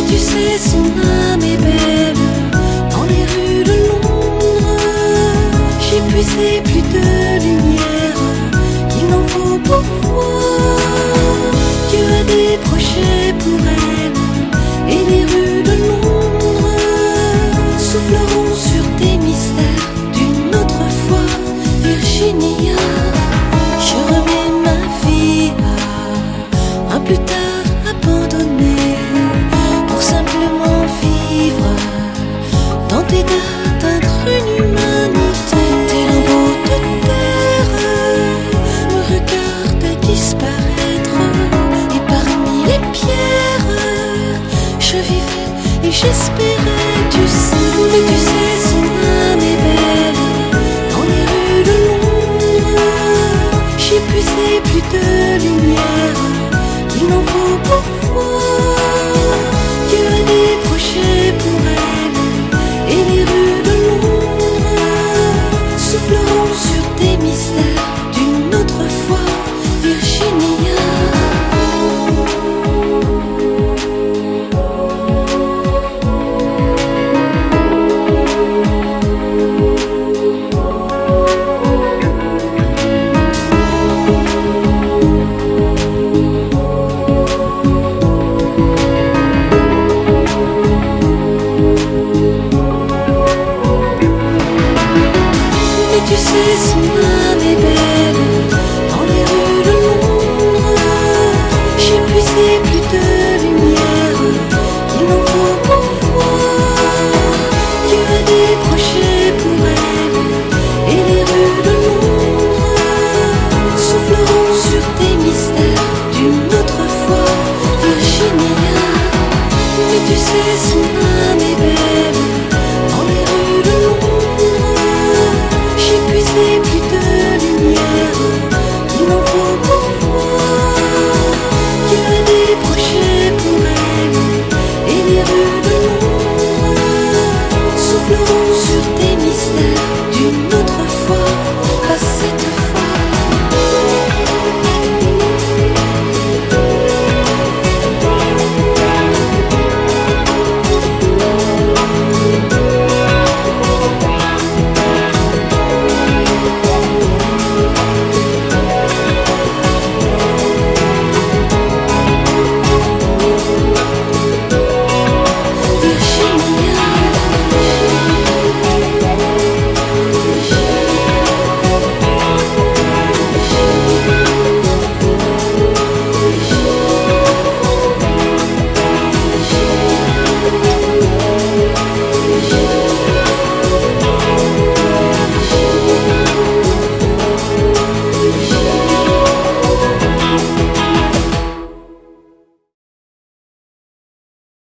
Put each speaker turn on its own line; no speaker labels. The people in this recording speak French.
tu sais, son âme est belle dans les rues de Londres. J'ai puisé plus de lumière qu'il n'en faut pour voir. Dieu a des projets pour elle, et les rues de Londres souffleront sur des mystères d'une autre fois. Virginia, je remets ma vie à un plus tard abandonné, pour simplement vivre dans tes d'atteindre une humanité. Tel un bout de terre me regarde disparaître, et parmi les pierres je vivais et j'espérais. Tu sais, son âme est belle dans les rues de Londres. J'ai puisé plus de lumière qu'il n'en faut